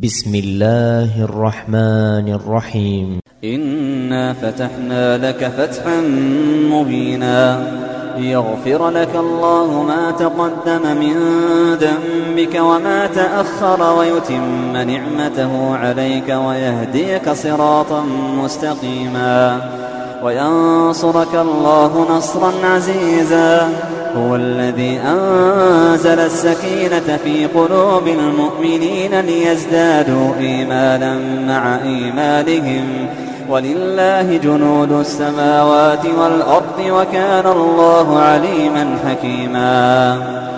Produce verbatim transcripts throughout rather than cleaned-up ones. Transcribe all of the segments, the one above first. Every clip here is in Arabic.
بسم الله الرحمن الرحيم. إنا فتحنا لك فتحا مبينا ليغفر لك الله ما تقدم من ذنبك وما تأخر ويتم نعمته عليك ويهديك صراطا مستقيما وينصرك الله نصرا عزيزا. هو الذي أنزل السكينة في قلوب المؤمنين ليزدادوا إيمانا مع إيمانهم ولله جنود السماوات والأرض وكان الله عليما حكيما.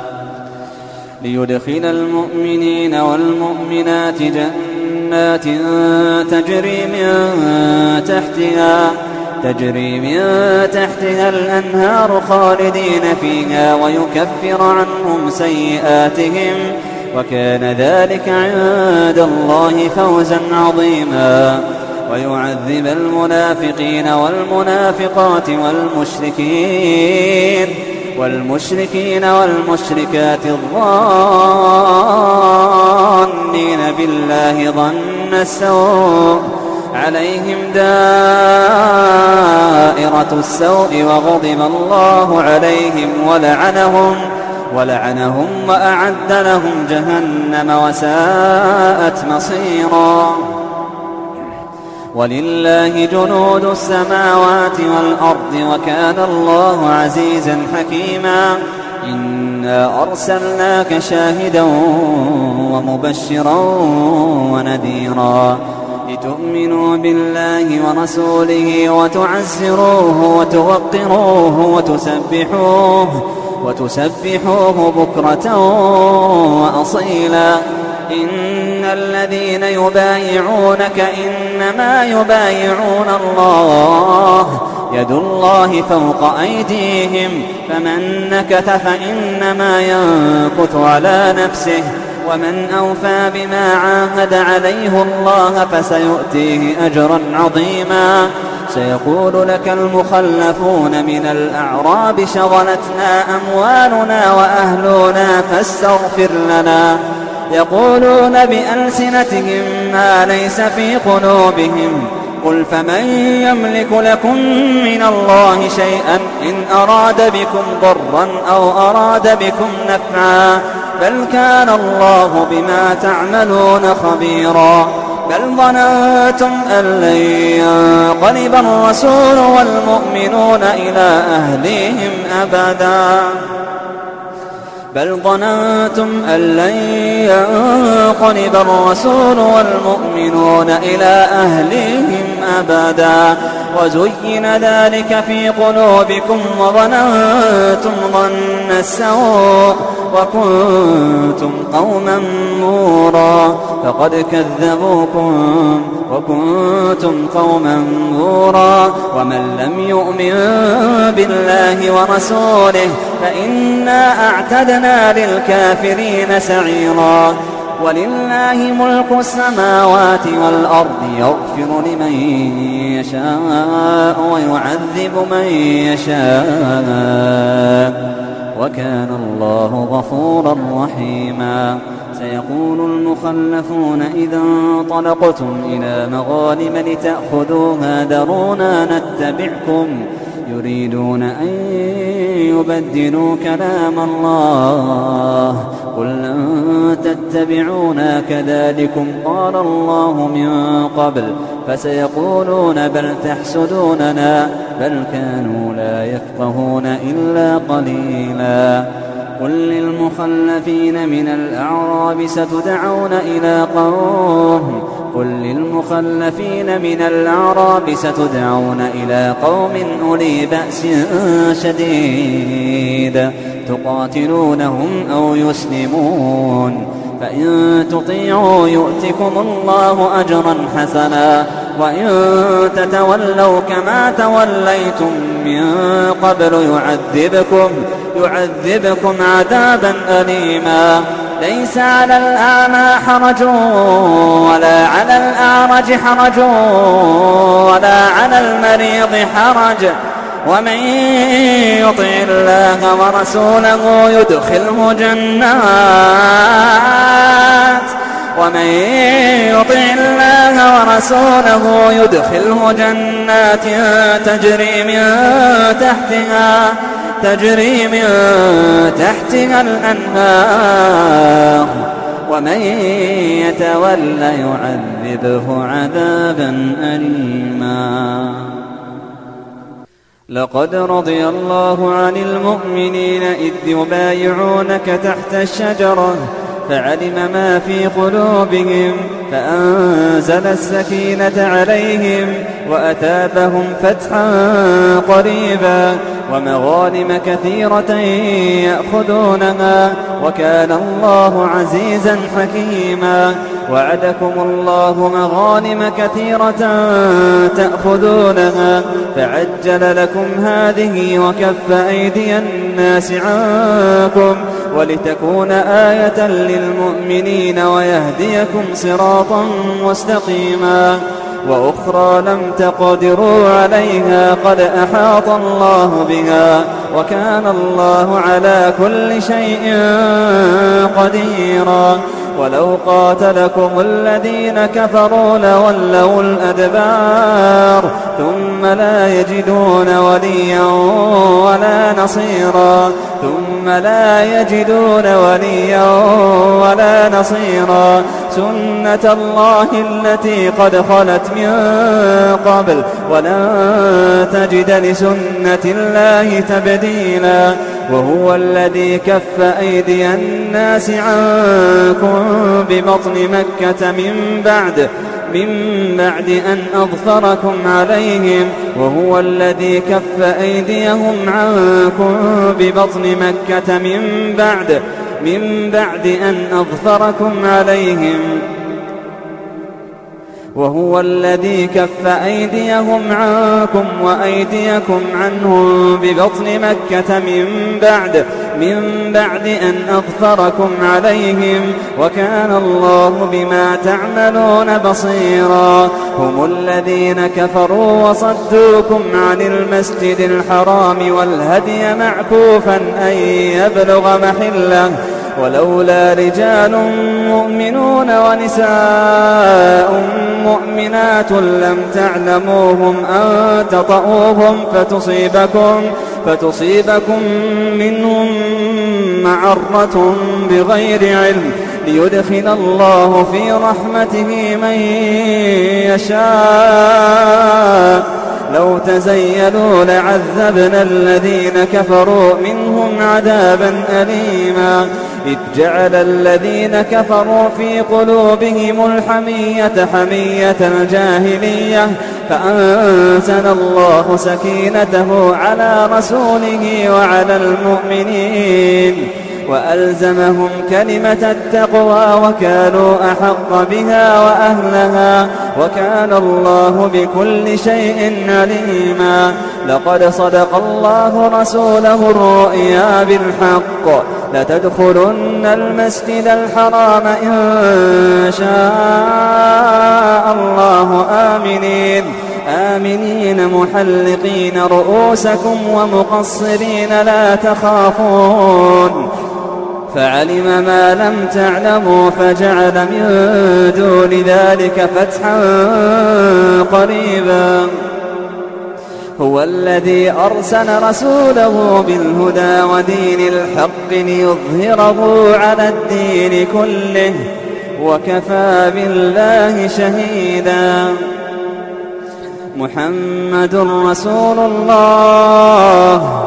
ليدخل المؤمنين والمؤمنات جنات تجري من تحتها تجري من تحتها الأنهار خالدين فيها ويكفر عنهم سيئاتهم وكان ذلك عند الله فوزا عظيما. ويعذب المنافقين والمنافقات والمشركين والمشركين والمشركات الظانين بالله ظن السوء عليهم دائرة السوء وغضب الله عليهم ولعنهم ولعنهم وأعد لهم جهنم وساءت مصيرا. ولله جنود السماوات والأرض وكان الله عزيزا حكيما. إنا أرسلناك شاهدا ومبشرا ونذيرا لتؤمنوا بالله ورسوله وتعزروه وتوقروه وتسبحوه وتسبحوه بكرة وأصيلا. إن الذين يبايعونك إنما يبايعون الله يد الله فوق أيديهم فمن نكث فإنما ينكث على نفسه ومن أوفى بما عاهد عليه الله فسيؤتيه أجرا عظيما. سيقول لك المخلفون من الأعراب شغلتنا أموالنا وأهلنا فاستغفر لنا يقولون بألسنتهم ما ليس في قلوبهم قل فمن يملك لكم من الله شيئا إن أراد بكم ضرا أو أراد بكم نفعا بل كان الله بما تعملون خبيرا. بل ظننتم أن لن ينقلب الرسول والمؤمنون إلى أهليهم أبدا بل ظننتم أن لن ينقلب الرسول والمؤمنون إلى أهليهم أبدا وزين ذلك في قلوبكم وظننتم ظن السوء وكنتم قوما بورا فقد كذبوكم وكنتم قوما بورا. ومن لم يؤمن بالله ورسوله فإنا أعتدنا للكافرين سعيرا. ولله ملك السماوات والأرض يغفر لمن يشاء ويعذب من يشاء وكان الله غفورا رحيما. سيقول المخلفون إذا انطلقتم إلى مغانم لتأخذوها ذرونا نتبعكم يريدون أن يبدلوا كلام الله قل لن تتبعونا كذلكم قال الله من قبل فسيقولون بل تحسدوننا بل كانوا لا يفقهون إلا قليلا. قل للمخلفين من الأعراب ستدعون إلى قوم قل للمخلفين من الأعراب ستدعون إلى قوم أولي بأس شديد تقاتلونهم أو يسلمون فإن تطيعوا يؤتكم الله أجرا حسنا وإن تتولوا كما توليتم من قبل يعذبكم يعذبكم عذابا أليما. ليس على الأعمى حرج ولا على الأعرج حرج ولا على المريض حرج ومن يطع الله ورسوله يدخله جنات ومن يطع الله ورسوله يدخله جنات تجري من تحتها تجري من تحتها الأنهار ومن يتول يعذبه عذابا أليما. لقد رضي الله عن المؤمنين إذ يبايعونك تحت الشجرة فعلم ما في قلوبهم فأنزل السكينة عليهم وأثابهم فتحا قريبا ومغانم كثيرة يأخذونها وكان الله عزيزا حكيما. وعدكم الله مغانم كثيرة تأخذونها فعجل لكم هذه وكف أيدي الناس عنكم ولتكون آية للمؤمنين ويهديكم صراطا مستقيما. وأخرى لم تقدروا عليها قد أحاط الله بها وكان الله على كل شيء قديرا. ولو قاتلكم الذين كفروا لولوا الأدبار ثم لا يجدون وليا ولا نصيرا ثم لا يجدون وليا ولا نصيرا. سنة الله التي قد خلت من قبل ولن تجد لسنة الله تبديلا. وهو الذي كف أيدي الناس عنكم ببطن مكة من بعد من بعد أن أظفركم عليهم وهو الذي كف أيديهم عنكم ببطن مكة من بعد من بعد أن أظفركم عليهم وهو الذي كف أيديهم عنكم وأيديكم عنهم ببطن مكة من بعد من بعد أن أظفركم عليهم وكان الله بما تعملون بصيرا. هم الذين كفروا وصدوكم عن المسجد الحرام والهدي معكوفا أن يبلغ محله ولولا رجال مؤمنون ونساء مؤمنات لم تعلموهم أن تطؤوهم فتصيبكم فتصيبكم منهم معرة بغير علم ليدخل الله في رحمته من يشاء. لو تزيلوا لعذبنا الذين كفروا منهم عذابا أليما. إذ جعل الذين كفروا في قلوبهم الحمية حمية الجاهلية فأنزل الله سكينته على رسوله وعلى المؤمنين وألزمهم كلمة التقوى وكانوا أحق بها وأهلها وكان الله بكل شيء عليما. لقد صدق الله رسوله الرؤيا بالحق لتدخلن المسجد الحرام إن شاء الله آمنين آمنين محلقين رؤوسكم ومقصرين لا تخافون فعلم ما لم تعلموا فجعل من دون ذلك فتحا قريبا. هو الذي أرسل رسوله بالهدى ودين الحق ليظهره على الدين كله وكفى بالله شهيدا. محمد رسول الله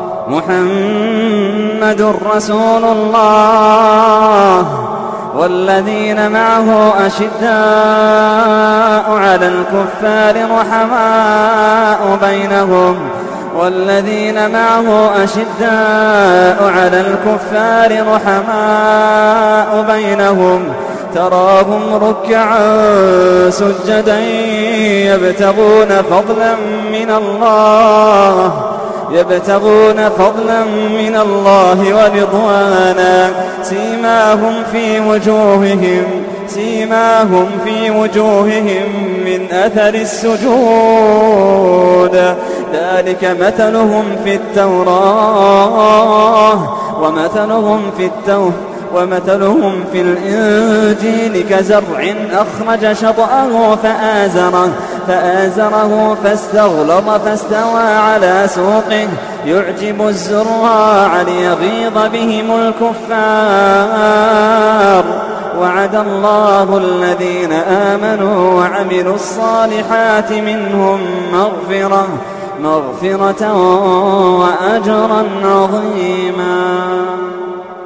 محمد رسول الله والذين معه أشداء على الكفار رحماء بينهم والذين معه أشداء على الكفار رحماء بينهم تراهم ركعا سجدا يبتغون فضلا من الله يبتغون فضلا من الله ورضوانا سيماهم في وجوههم سيماهم في وجوههم من أثر السجود ذلك مثلهم في التوراة ومثلهم في التوراة ومثلهم في الإنجيل كزرع أخرج شطأه فآزره, فآزره فاستغلظ فاستوى على سوقه يعجب الزراع ليغيظ بهم الكفار. وعد الله الذين آمنوا وعملوا الصالحات منهم مغفرة, مغفرة وأجرا عظيما.